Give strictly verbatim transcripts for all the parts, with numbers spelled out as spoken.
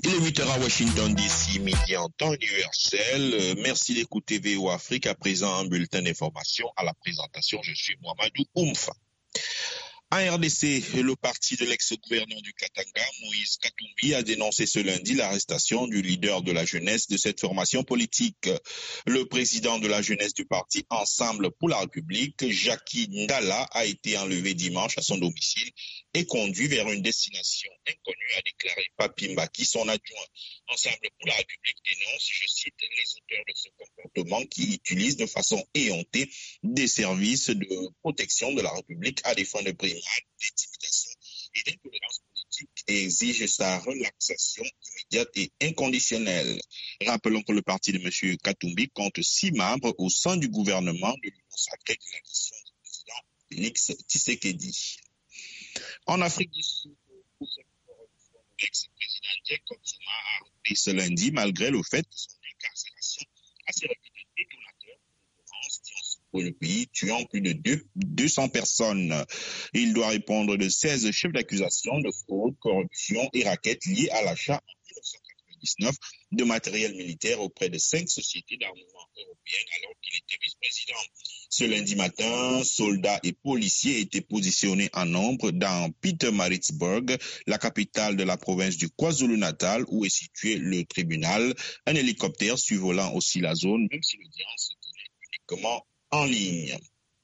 Il est huit heures à Washington D C, midi en temps universel. Merci d'écouter V O Afrique. À présent, un bulletin d'information à la présentation. Je suis Mohamedou Oumfa. En R D C, le parti de l'ex-gouverneur du Katanga, Moïse Katumbi, a dénoncé ce lundi l'arrestation du leader de la jeunesse de cette formation politique. Le président de la jeunesse du parti Ensemble pour la République, Jackie Ndala, a été enlevé dimanche à son domicile et conduit vers une destination inconnue, a déclaré Papi Mbaki, son adjoint. Ensemble pour la République dénonce, je cite, les auteurs de ce comportement qui utilisent de façon éhontée des services de protection de la République à des fins de brimade, d'intimidation et d'intolérance politique et exige sa relaxation immédiate et inconditionnelle. Rappelons que le parti de M. Katumbi compte six membres au sein du gouvernement de l'Union sacrée de la nation du président Félix Tshisekedi. En Afrique du Sud, l'ex-président Jacob Zuma a repris ce lundi malgré le fait que son incarcération a servi de détonateur de violences qui ont secoué le pays, tuant plus de deux cents personnes. Il doit répondre de seize chefs d'accusation de fraude, corruption et raquettes liées à l'achat en mille neuf cent quatre-vingt-dix-neuf de matériel militaire auprès de cinq sociétés d'armement européennes alors qu'il était vice-président. Ce lundi matin, soldats et policiers étaient positionnés en nombre dans Pietermaritzburg, la capitale de la province du KwaZulu-Natal, où est situé le tribunal. Un hélicoptère survolant aussi la zone, même si l'audience se tenait uniquement en ligne.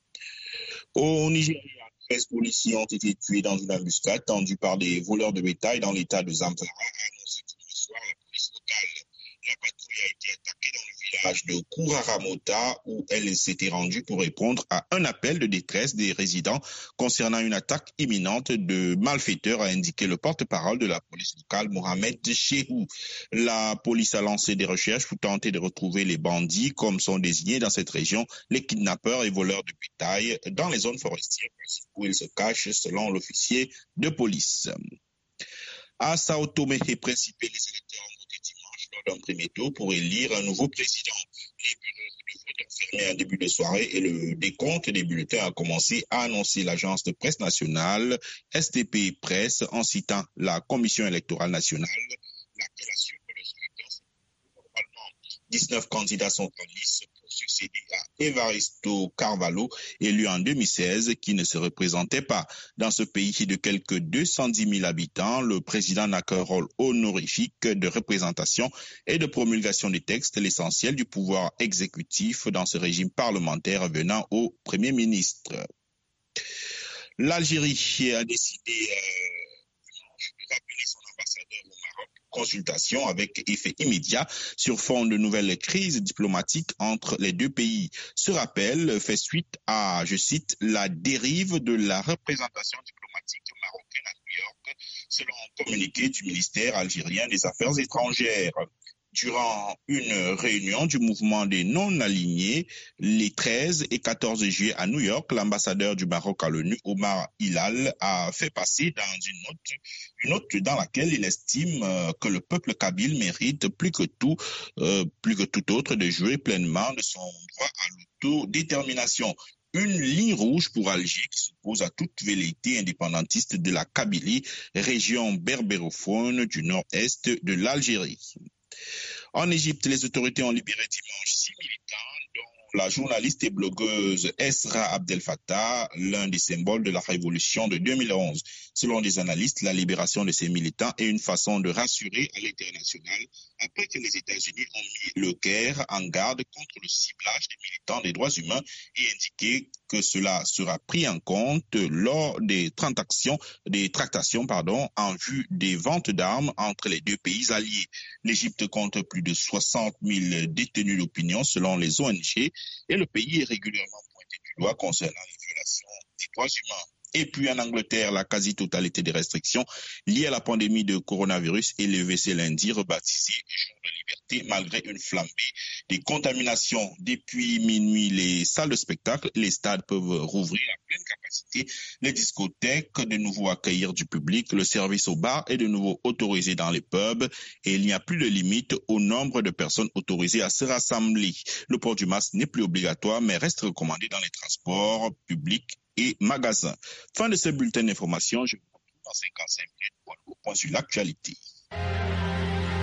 Au Nigeria, treize policiers ont été tués dans une embuscade tendue par des voleurs de bétail dans l'état de Zamfara, a annoncé dimanche soir la police locale. La patrouille a été attaquée dans le village de Kuraramota où elle s'était rendue pour répondre à un appel de détresse des résidents concernant une attaque imminente de malfaiteurs, a indiqué le porte-parole de la police locale, Mohamed Chehou. La police a lancé des recherches pour tenter de retrouver les bandits, comme sont désignés dans cette région les kidnappeurs et voleurs de bétail dans les zones forestières où ils se cachent, selon l'officier de police. À Sao Tomé et Principe, les électeurs ont voté dimanche lors d'un premier tour pour élire un nouveau président. Les bureaux de vote ont fermé en début de soirée et le décompte des bulletins a commencé, à annoncer l'agence de presse nationale S T P Presse en citant la Commission électorale nationale, laquelle assure que le scrutin se déroule normalement. dix-neuf candidats sont en lice pour succéder à Evaristo Carvalho, élu en deux mille seize, qui ne se représentait pas. Dans ce pays de quelques deux cent dix mille habitants, le président n'a qu'un rôle honorifique de représentation et de promulgation des textes, l'essentiel du pouvoir exécutif dans ce régime parlementaire venant au Premier ministre. L'Algérie a décidé euh, de rappeler son ambassadeur au Maroc. Consultation avec effet immédiat sur fond de nouvelles crises diplomatiques entre les deux pays. Ce rappel fait suite à, je cite, la dérive de la représentation diplomatique marocaine à New York, selon un communiqué du ministère algérien des Affaires étrangères. Durant une réunion du mouvement des non-alignés, les treize et quatorze juillet à New York, l'ambassadeur du Maroc à l'ONU, Omar Hilal, a fait passer dans une note, une note dans laquelle il estime que le peuple kabyle mérite plus que tout, euh, plus que tout autre de jouer pleinement de son droit à l'autodétermination. Une ligne rouge pour Alger qui s'oppose à toute velléité indépendantiste de la Kabylie, région berbérophone du nord-est de l'Algérie. En Égypte, les autorités ont libéré dimanche six militants, dont la journaliste et blogueuse Esra Abdel Fattah, l'un des symboles de la révolution de deux mille onze. Selon des analystes, la libération de ces militants est une façon de rassurer à l'international après que les États-Unis ont mis le Caire en garde contre le ciblage des militants des droits humains et indiqué que cela sera pris en compte lors des tractations, des tractations pardon, en vue des ventes d'armes entre les deux pays alliés. L'Égypte compte plus de soixante mille détenus d'opinion selon les O N G et le pays est régulièrement pointé du doigt concernant les violations des droits humains. Et puis en Angleterre, la quasi-totalité des restrictions liées à la pandémie de coronavirus est levée ce lundi, rebaptisé jour de liberté, malgré une flambée des contaminations. Depuis minuit, les salles de spectacle, les stades peuvent rouvrir à pleine capacité, les discothèques de nouveau accueillir du public, le service au bar est de nouveau autorisé dans les pubs et il n'y a plus de limite au nombre de personnes autorisées à se rassembler. Le port du masque n'est plus obligatoire mais reste recommandé dans les transports publics et magasins. Fin de ce bulletin d'information, je vous retrouve dans cinquante-cinq minutes pour le point sur l'actualité.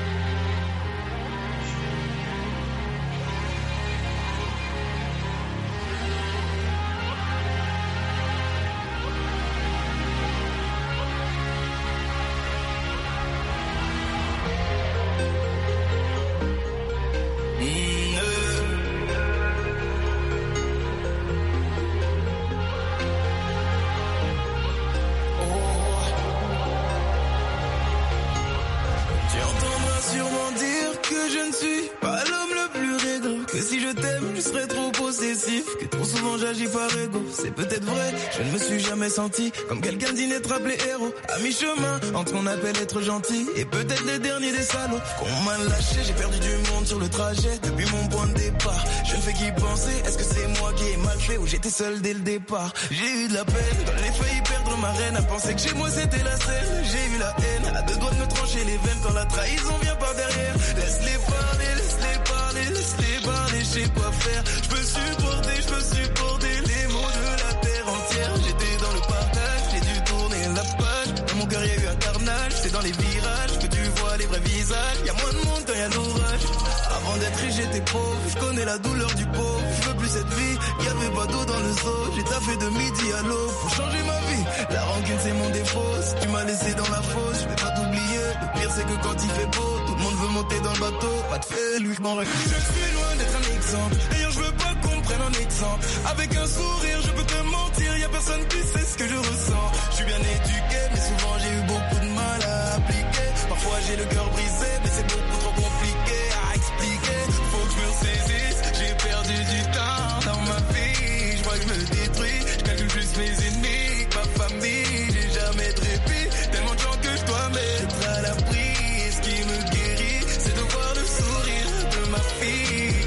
je ne suis pas l'homme le plus réglo. Que si je t'aime, je serais trop possessif. Que trop souvent j'agis par ego. C'est peut-être vrai, je ne me suis jamais senti comme quelqu'un d'inêtre appelé héros. À mi-chemin, entre qu'on appelle être gentil et peut-être les derniers des salauds. Qu'on m'a lâché, j'ai perdu du monde sur le trajet. Depuis mon point de départ, je ne fais qu'y penser. Est-ce que c'est moi qui ai mal fait ou j'étais seul dès le départ? J'ai eu de la peine, quand j'ai failli perdre ma reine. À penser que chez moi c'était la scène. J'ai eu la haine, à deux doigts de me trancher les veines quand la trahison vient par derrière. Laisse-les parler, laisse-les parler, laisse-les parler, je sais quoi faire. Je peux supporter, je peux supporter les mots de la terre entière. J'étais dans le partage, j'ai dû tourner la page. Dans mon cœur y a eu un carnage, c'est dans les virages que tu vois les vrais visages. Y a moins de monde quand y a l'orage. Avant d'être riche j'étais pauvre, je connais la douleur du pauvre. Je veux plus cette vie, y avait pas d'eau dans le seau. J'ai taffé de midi à l'aube pour changer ma vie. La rancune c'est mon défaut, si tu m'as laissé dans la fosse, je vais pas t'oublier. Le pire c'est que quand il fait beau, tout le monde veut monter dans le bateau. Pas de fait, lui je m'en réclame. Je suis loin d'être un exemple, d'ailleurs je veux pas qu'on prenne un exemple. Avec un sourire je peux te mentir, y a personne qui sait ce que je ressens. Je suis bien éduqué mais souvent j'ai eu beaucoup de mal à appliquer. Parfois j'ai le cœur brisé mais c'est beaucoup trop compliqué à expliquer. Faut que je me ressaisisse, j'ai perdu du temps dans ma vie. Je crois que je me détruis, je calcule plus mes ennemis que ma famille. J'ai jamais de répit, tellement de gens que je dois mettre à l'abri. Et ce qui me guérit, c'est de voir le sourire de ma fille.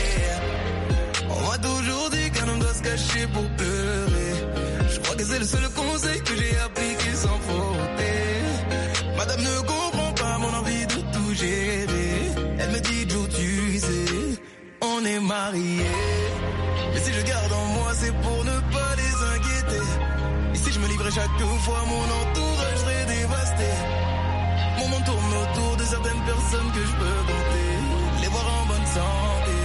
Yeah. On m'a toujours dit qu'un homme doit se cacher pour pleurer. Je crois que c'est le seul conseil que j'ai appliqué sans faute. Madame ne comprend pas mon envie de tout gérer. Elle me dit Joe, tu sais, on est mariés. Mais si je garde en moi, c'est pour ne pas les inquiéter. Et si je me livrais chaque fois, mon entourage serait dévasté. Mon monde tourne autour de certaines personnes que je peux compter. Les voir en bonne santé.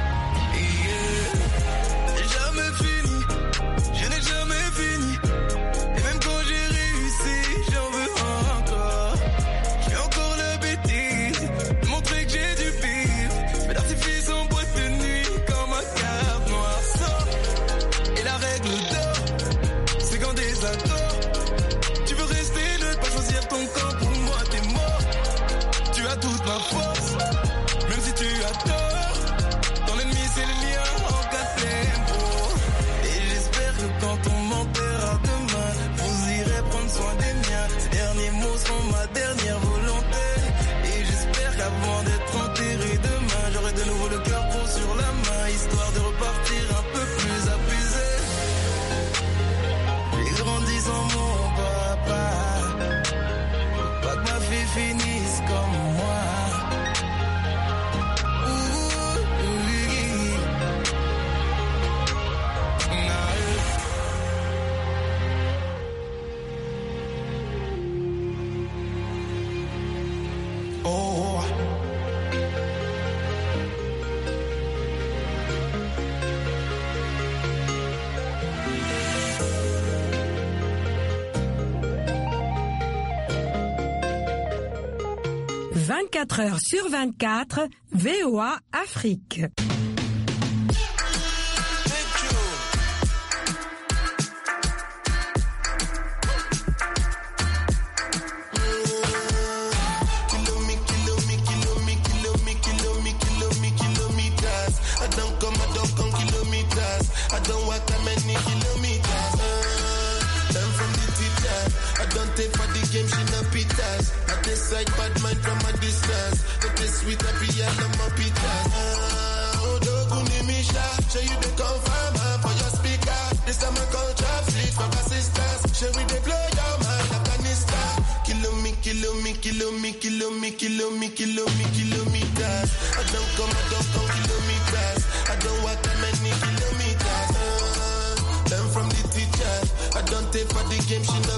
Yeah. Jamais fini, je n'ai jamais fini. Et même quand j'ai réussi, j'en veux encore. Je fais encore la bêtise de montrer que j'ai du pire. Mais l'artifice en boîte de nuit quand ma carte noire sort. Et la règle d'or, c'est qu'en désaccord, tu veux rester neutre, pas choisir ton camp. Pour moi t'es mort, tu as toute ma force. Même si tu as tort, ton ennemi c'est le mien en quatre tempo. Et j'espère que quand on m'enterrera demain, vous irez prendre soin des miens. Ces derniers mots seront ma dernière volonté. Et j'espère qu'avant d'être enterré demain, j'aurai de nouveau le cœur gros sur la main, histoire de repartir un peu plus abusé. J'ai grandi sans mon papa, pas que ma fille finisse comme moi. Ouh, oui. Oh. vingt-quatre heures sur vingt-quatre, V O A Afrique. Like bad mind from a distance, but this sweet happy and I'm a pitas. Oh, Doguni Misha, show you the confirm for your speaker. This time I call trap fleet for assistance. Show we they blow your mind, Afghanistan. Kilo me, kilo me, kilo me, kilo me, kilo me, kilo me, kilometers. I don't come, I don't come kilometers. I don't walk that many kilometers. Uh, learn from the teacher. I don't take for the game, she know